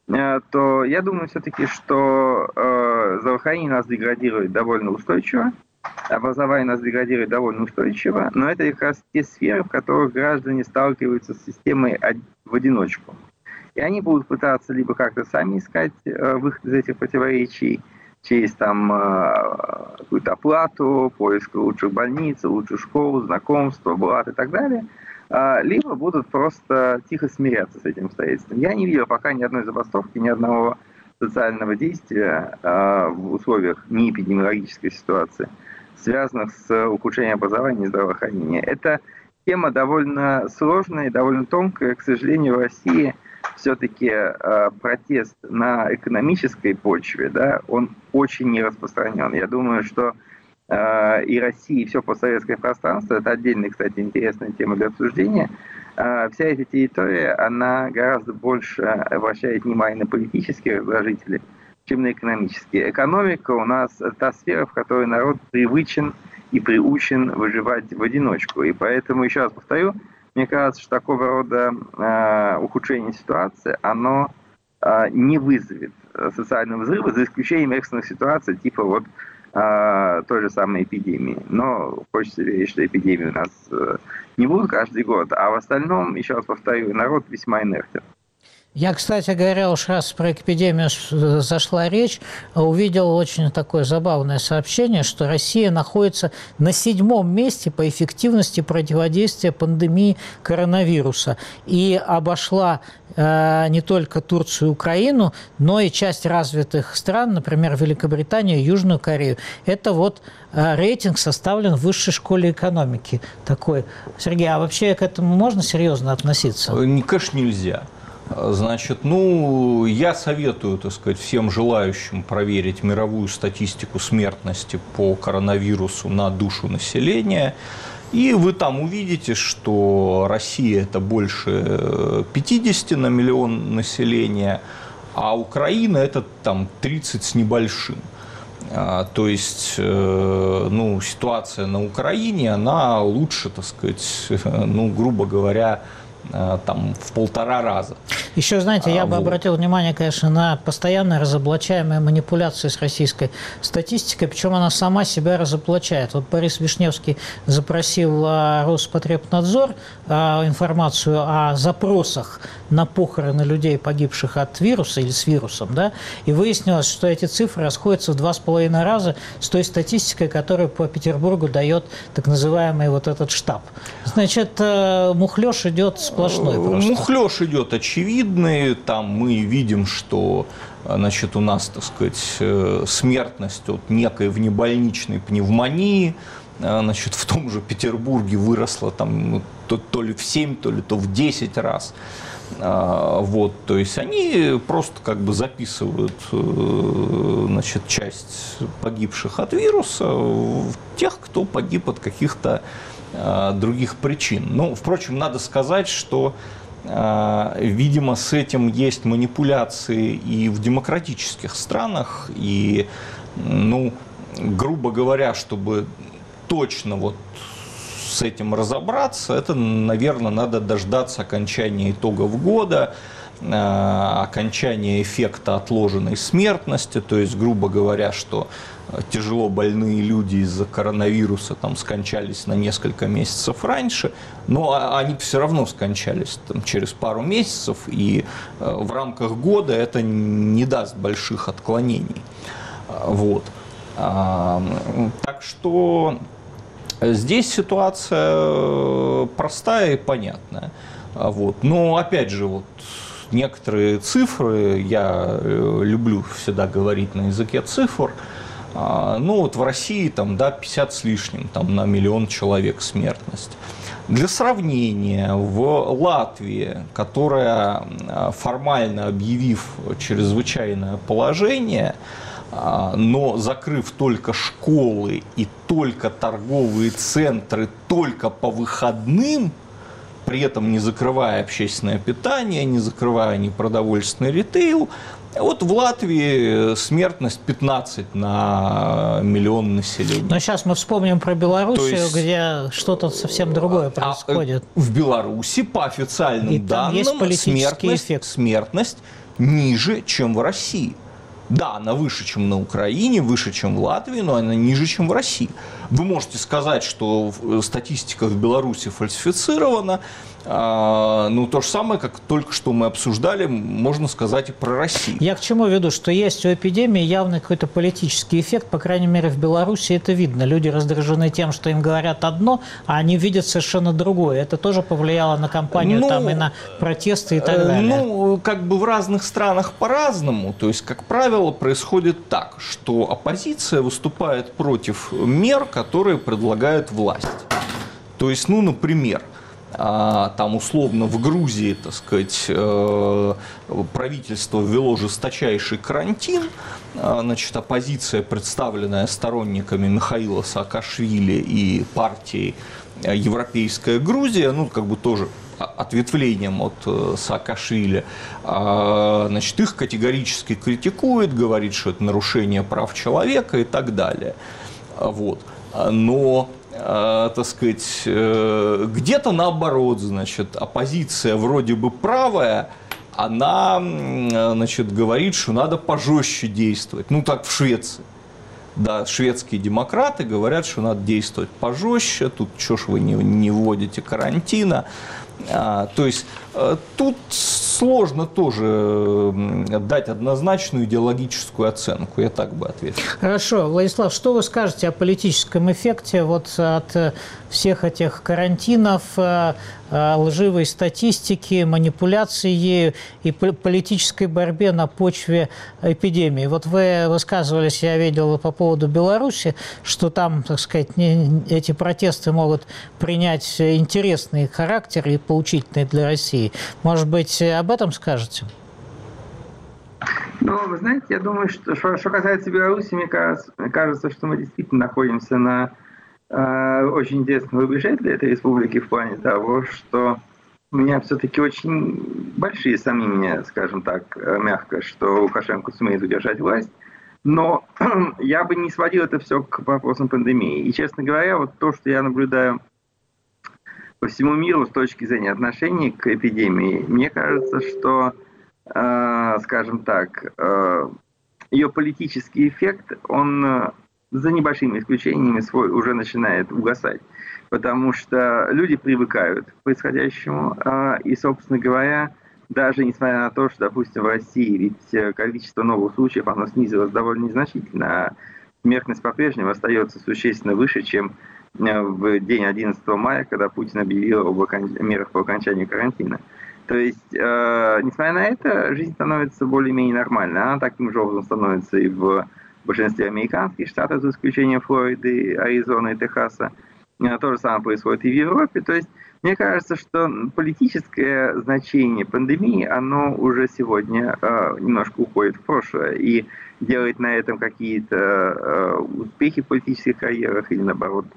то я думаю все-таки, что э, здравоохранение нас деградирует довольно устойчиво, образование нас деградирует довольно устойчиво, но это как раз те сферы, в которых граждане сталкиваются с системой в одиночку. И они будут пытаться либо как-то сами искать э, выход из этих противоречий, через там э, какую-то оплату, поиск лучших больниц, лучших школ, знакомства, блат и так далее, э, либо будут просто тихо смиряться с этим обстоятельством. Я не видел пока ни одной забастовки, ни одного социального действия э, в условиях неэпидемиологической ситуации, связанных с ухудшением образования и здравоохранения. Это тема довольно сложная и довольно тонкая. К сожалению, в России все-таки э, протест на экономической почве, да, он очень не распространен. Я думаю, что э, и Россия, и все постсоветское пространство, это отдельная, кстати, интересная тема для обсуждения, э, вся эта территория, она гораздо больше обращает внимание на политические раздражители, чем на экономические. Экономика у нас та сфера, в которой народ привычен и приучен выживать в одиночку. И поэтому, еще раз повторю, мне кажется, что такого рода э, ухудшение ситуации, оно э, не вызовет социального взрыва, за исключением экстренных ситуаций, типа вот э, той же самой эпидемии. Но хочется верить, что эпидемии у нас э, не будут каждый год, а в остальном, еще раз повторю, народ весьма инертен. Я, кстати говоря, уж раз про эпидемию зашла речь, увидел очень такое забавное сообщение, что Россия находится на седьмом месте по эффективности противодействия пандемии коронавируса и обошла э, не только Турцию и Украину, но и часть развитых стран, например, Великобританию и Южную Корею. Это вот э, рейтинг составлен в Высшей школе экономики такой. Сергей, а вообще к этому можно серьезно относиться? Конечно, нельзя. Значит, ну, я советую, так сказать, всем желающим проверить мировую статистику смертности по коронавирусу на душу населения. И вы там увидите, что Россия – это больше пятьдесят на миллион населения, а Украина – это там тридцать с небольшим. То есть, ну, ситуация на Украине, она лучше, так сказать, ну, грубо говоря, там, в полтора раза. Еще, знаете, я а, бы вот. обратил внимание, конечно, на постоянно разоблачаемые манипуляции с российской статистикой, причем она сама себя разоблачает. Вот Борис Вишневский запросил Роспотребнадзор информацию о запросах на похороны людей, погибших от вируса или с вирусом, да, и выяснилось, что эти цифры расходятся в два с половиной раза с той статистикой, которую по Петербургу дает так называемый вот этот штаб. Значит, мухлёж идет сплошной просто. Мухлёж идет очевидный, там мы видим, что, значит, у нас, так сказать, смертность от некой внебольничной пневмонии, значит, в том же Петербурге выросла там то, то ли в семь, то ли то в десять раз. Вот, то есть они просто как бы записывают, значит, часть погибших от вируса в тех, кто погиб от каких-то других причин. Ну, впрочем, надо сказать, что, видимо, с этим есть манипуляции и в демократических странах, и, ну, грубо говоря, чтобы точно вот с этим разобраться, это, наверное, надо дождаться окончания итогов года, окончания эффекта отложенной смертности, то есть, грубо говоря, что тяжело больные люди из-за коронавируса там скончались на несколько месяцев раньше, но они все равно скончались там, через пару месяцев, и в рамках года это не даст больших отклонений. Вот. Так что здесь ситуация простая и понятная. Вот. Но опять же, вот некоторые цифры, я люблю всегда говорить на языке цифр, ну вот в России там, да, пятьдесят с лишним там, на миллион человек смертность. Для сравнения, в Латвии, которая, формально объявив чрезвычайное положение, но закрыв только школы и только торговые центры только по выходным, при этом не закрывая общественное питание, не закрывая ни продовольственный ритейл, вот в Латвии смертность пятнадцать на миллион населения. Но сейчас мы вспомним про Белоруссию, есть, где что-то совсем другое происходит. А в Беларуси, по официальным и данным, смертность, смертность ниже, чем в России. Да, она выше, чем на Украине, выше, чем в Латвии, но она ниже, чем в России. Вы можете сказать, что статистика в Беларуси фальсифицирована. Ну, то же самое, как только что мы обсуждали, можно сказать и про Россию. Я к чему веду? Что есть у эпидемии явный какой-то политический эффект, по крайней мере, в Беларуси это видно. Люди раздражены тем, что им говорят одно, а они видят совершенно другое. Это тоже повлияло на кампанию, ну, там, и на протесты и так далее. Ну, как бы в разных странах по-разному. То есть, как правило, происходит так, что оппозиция выступает против мер, которые предлагает власть. То есть, ну, например, там условно в Грузии, так сказать, правительство ввело жесточайший карантин, значит, оппозиция, представленная сторонниками Михаила Саакашвили и партией «Европейская Грузия», ну, как бы тоже ответвлением от Саакашвили, значит, их категорически критикует, говорит, что это нарушение прав человека и так далее. Вот. Но, так сказать, где-то наоборот, значит, оппозиция вроде бы правая, она, значит, говорит, что надо пожестче действовать. Ну, так в Швеции. Да, шведские демократы говорят, что надо действовать пожестче, тут что ж вы не, не вводите карантина. А, то есть тут сложно тоже дать однозначную идеологическую оценку, я так бы ответил. Хорошо, Владислав, что вы скажете о политическом эффекте вот от всех этих карантинов, лживой статистики, манипуляции ею и политической борьбе на почве эпидемии? Вот вы высказывались, я видел, по поводу Беларуси, что там, так сказать, не, эти протесты могут принять интересный характер и поучительный для России. Может быть, об этом скажете? Ну, вы знаете, я думаю, что что, что касается Беларуси, мне кажется, кажется, что мы действительно находимся на э, очень интересном рубеже для этой республики в плане того, что у меня все-таки очень большие сомнения, скажем так, мягко, что Лукашенко сумеет удержать власть. Но я бы не сводил это все к вопросам пандемии. И, честно говоря, вот то, что я наблюдаю по всему миру с точки зрения отношений к эпидемии, мне кажется, что, э, скажем так, э, ее политический эффект, он э, за небольшими исключениями свой уже начинает угасать. Потому что люди привыкают к происходящему. Э, и, собственно говоря, даже несмотря на то, что, допустим, в России ведь количество новых случаев, оно снизилось довольно незначительно, а смертность по-прежнему остается существенно выше, чем в день одиннадцатого мая, когда Путин объявил об мерах по окончанию карантина. То есть, э, несмотря на это, жизнь становится более-менее нормальной. Она таким же образом становится и в большинстве американских штатов, за исключением Флориды, Аризоны и Техаса. То же самое происходит и в Европе. То есть, мне кажется, что политическое значение пандемии, оно уже сегодня э, немножко уходит в прошлое. И делать на этом какие-то э, успехи в политических карьерах или, наоборот,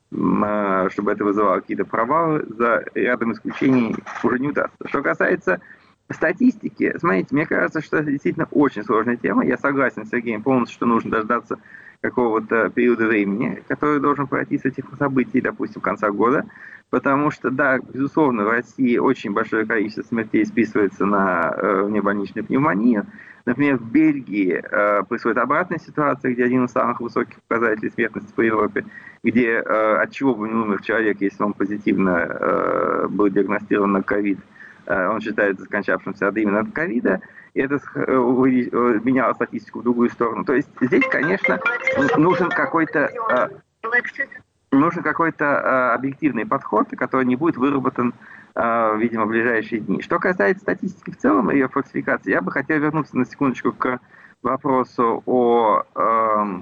чтобы это вызывало какие-то провалы, за рядом исключений уже не удастся. Что касается статистики, смотрите, мне кажется, что это действительно очень сложная тема. Я согласен с Сергеем полностью, что нужно дождаться какого-то периода времени, который должен пройти с этих событий, допустим, конца года. Потому что, да, безусловно, в России очень большое количество смертей списывается на э, внебольничную пневмонию. Например, в Бельгии э, происходит обратная ситуация, где один из самых высоких показателей смертности по Европе, где э, от чего бы не умер человек, если он позитивно э, был диагностирован на ковид, э, он считается скончавшимся от именно от ковида, и это э, меняло статистику в другую сторону. То есть здесь, конечно, нужен какой-то... Э, Нужен какой-то э, объективный подход, который не будет выработан, э, видимо, в ближайшие дни. Что касается статистики в целом и ее фальсификации, я бы хотел вернуться на секундочку к вопросу о, э,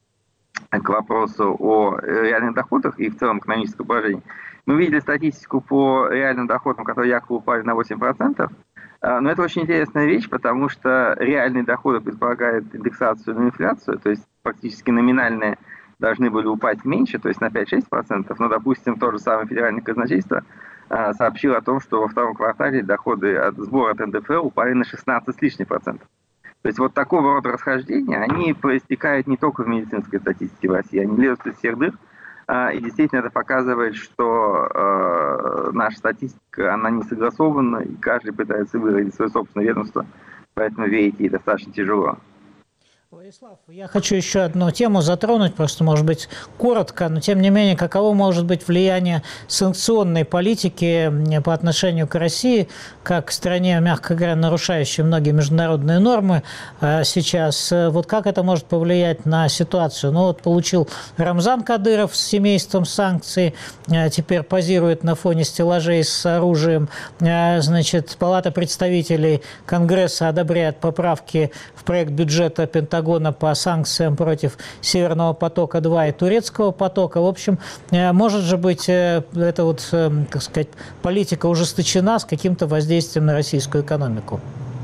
к вопросу о реальных доходах и в целом экономическом положении. Мы видели статистику по реальным доходам, которые якобы упали на восемь процентов. Э, но это очень интересная вещь, потому что реальные доходы предполагают индексацию на инфляцию, то есть практически номинальные должны были упасть меньше, то есть на пять-шесть процентов, но, допустим, то же самое федеральное казначейство а, сообщило о том, что во втором квартале доходы от сбора от эн дэ эф упали на шестнадцать с лишним процентов. То есть вот такого рода расхождения, они проистекают не только в медицинской статистике в России, они лезут из всех дыр, а, и действительно это показывает, что а, наша статистика, она не согласована, и каждый пытается выразить свое собственное ведомство, поэтому верить ей достаточно тяжело. Владислав, я хочу еще одну тему затронуть, просто, может быть, коротко, но, тем не менее, каково может быть влияние санкционной политики по отношению к России, как к стране, мягко говоря, нарушающей многие международные нормы сейчас. Вот как это может повлиять на ситуацию? Ну, вот получил Рамзан Кадыров с семейством санкций, теперь позирует на фоне стеллажей с оружием. Значит, Палата представителей Конгресса одобряет поправки в проект бюджета Пентагона по санкциям против Северного потока-два и Турецкого потока. В общем, может же быть, эта вот, так сказать, политика ужесточена с каким-то воздействием на российскую экономику.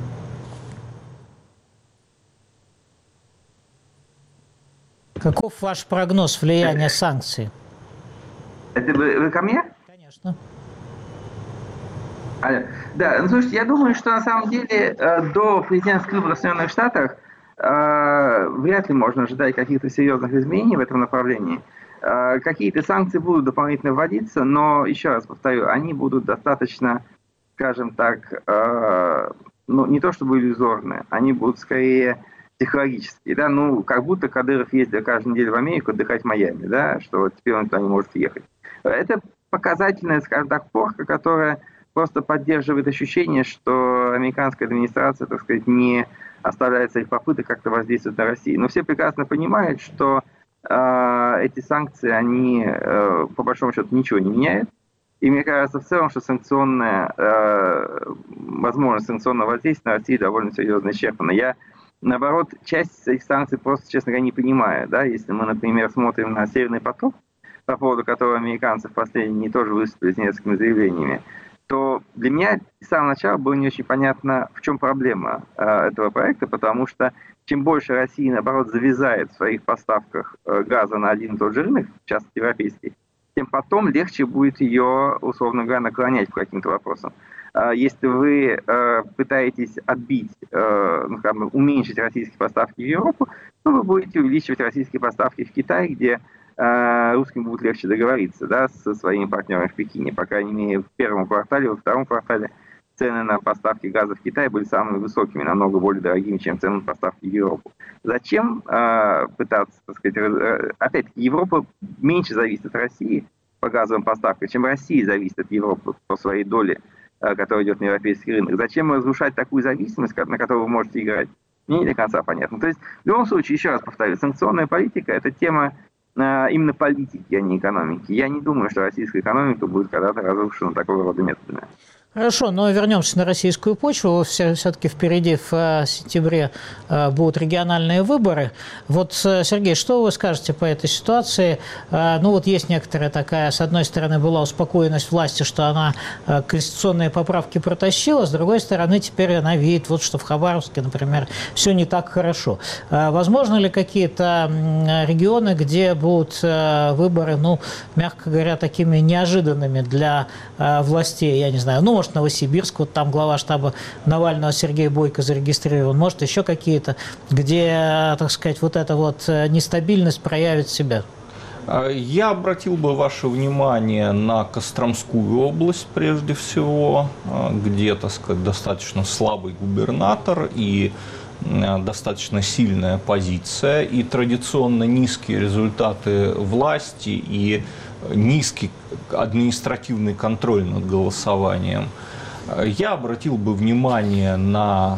Каков ваш прогноз влияния санкций? Это вы, вы ко мне? Конечно. А, да, ну слушайте, я думаю, что на самом деле до президентских выборов в Соединенных Штатах вряд ли можно ожидать каких-то серьезных изменений в этом направлении. Какие-то санкции будут дополнительно вводиться, но, еще раз повторю, они будут достаточно, скажем так, ну, не то чтобы иллюзорные, они будут скорее психологический, да, ну, как будто Кадыров ездил каждую неделю в Америку отдыхать в Майами, да, что вот теперь он туда не может ехать. Это показательная, скажем так, порка, которая просто поддерживает ощущение, что американская администрация, так сказать, не оставляет своих попыток как-то воздействовать на Россию. Но все прекрасно понимают, что э, эти санкции, они, э, по большому счету, ничего не меняют. И мне кажется в целом, что санкционная, э, возможность санкционного воздействия на Россию довольно серьезно исчерпана. Я, наоборот, часть этих санкций просто, честно говоря, не понимаю. Да? Если мы, например, смотрим на Северный поток, по поводу которого американцы в последние дни тоже выступили с несколькими заявлениями, то для меня с самого начала было не очень понятно, в чем проблема э, этого проекта, потому что чем больше Россия, наоборот, завязает в своих поставках э, газа на один и тот же рынок, в частности европейский, тем потом легче будет ее, условно говоря, наклонять по каким-то вопросам. Э, если вы э, пытаетесь отбить, э, ну, как бы уменьшить российские поставки в Европу, то вы будете увеличивать российские поставки в Китай, где русским будет легче договориться, да, со своими партнерами в Пекине. По крайней мере, в первом квартале, во втором квартале цены на поставки газа в Китай были самыми высокими, намного более дорогими, чем цены на поставки в Европу. Зачем э, пытаться, так сказать, раз... опять-таки, Европа меньше зависит от России по газовым поставкам, чем Россия зависит от Европы по своей доле, э, которая идет на европейский рынок. Зачем разрушать такую зависимость, на которую вы можете играть? Мне не до конца понятно. То есть, в любом случае, еще раз повторю, санкционная политика – это тема именно политики, а не экономики. Я не думаю, что российская экономика будет когда-то разрушена такого рода методами. Хорошо, но вернемся на российскую почву. Все-таки впереди в сентябре будут региональные выборы. Вот, Сергей, что вы скажете по этой ситуации? Ну вот есть некоторая такая, с одной стороны, была успокоенность власти, что она конституционные поправки протащила, с другой стороны, теперь она видит, вот, что в Хабаровске, например, все не так хорошо. Возможно ли какие-то регионы, где будут выборы, ну, мягко говоря, такими неожиданными для властей, я не знаю, ну, может, Новосибирск, вот там глава штаба Навального Сергей Бойко зарегистрирован, может, еще какие-то, где, так сказать, вот эта вот нестабильность проявит себя? Я обратил бы ваше внимание на Костромскую область, прежде всего, где, так сказать, достаточно слабый губернатор и достаточно сильная позиция, и традиционно низкие результаты власти, и низкий административный контроль над голосованием. Я обратил бы внимание на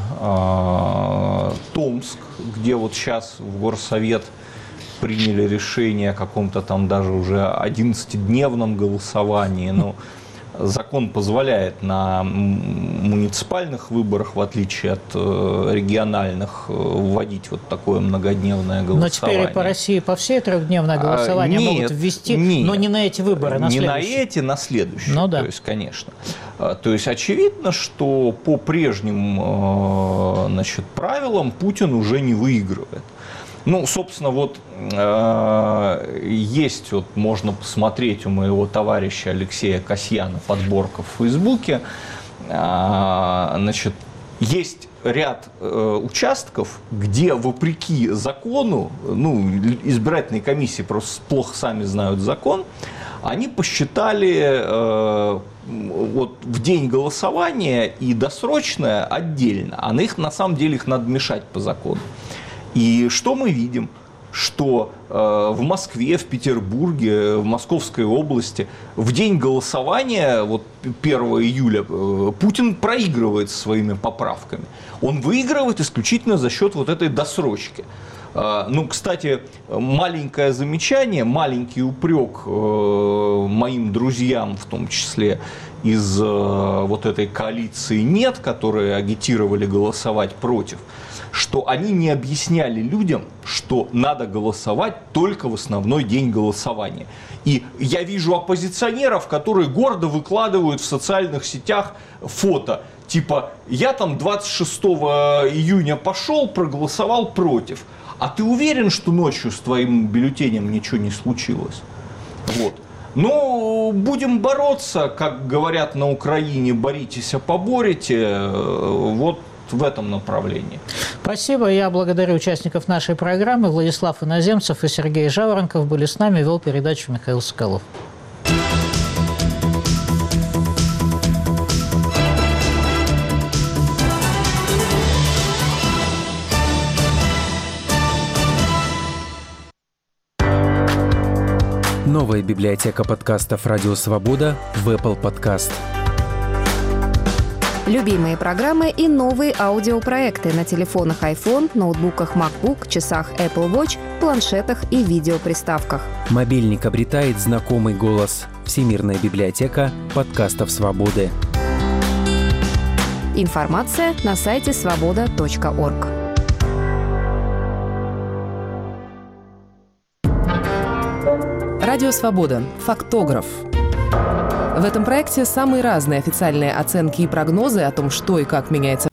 э, Томск, где вот сейчас в Горсовет приняли решение о каком-то там даже уже одиннадцатидневном голосовании. Но закон позволяет на муниципальных выборах, в отличие от региональных, вводить вот такое многодневное голосование. Но теперь и по России по всей трехдневное голосование а, нет, могут ввести, нет, но не на эти выборы, на не следующие. Не на эти, на следующие, ну, да. То есть, конечно. То есть, очевидно, что по прежним, значит, правилам Путин уже не выигрывает. Ну, собственно, вот э, есть, вот можно посмотреть у моего товарища Алексея Касьяна подборка в Фейсбуке, э, значит, есть ряд э, участков, где, вопреки закону, ну, избирательные комиссии просто плохо сами знают закон, они посчитали э, вот в день голосования и досрочное отдельно, а на их, на самом деле, их надо мешать по закону. И что мы видим? Что э, в Москве, в Петербурге, в Московской области в день голосования, вот первого июля, э, Путин проигрывает своими поправками. Он выигрывает исключительно за счет вот этой досрочки. Э, ну, кстати, маленькое замечание, маленький упрек э, моим друзьям, в том числе из э, вот этой коалиции «Нет», которые агитировали голосовать против, что они не объясняли людям, что надо голосовать только в основной день голосования. И я вижу оппозиционеров, которые гордо выкладывают в социальных сетях фото. Типа, я там двадцать шестого июня пошел, проголосовал против. А ты уверен, что ночью с твоим бюллетенем ничего не случилось? Вот. Ну, будем бороться, как говорят на Украине, боритесь, а поборете. Вот в этом направлении. Спасибо. Я благодарю участников нашей программы. Владислав Иноземцев и Сергей Жаворонков были с нами. Вел передачу Михаил Соколов. Новая библиотека подкастов «Радио Свобода» в Apple Podcast. Любимые программы и новые аудиопроекты на телефонах iPhone, ноутбуках MacBook, часах Apple Watch, планшетах и видеоприставках. Мобильник обретает знакомый голос. Всемирная библиотека подкастов «Свободы». Информация на сайте свобода точка орг. Радио Свобода. Фактограф. В этом проекте самые разные официальные оценки и прогнозы о том, что и как меняется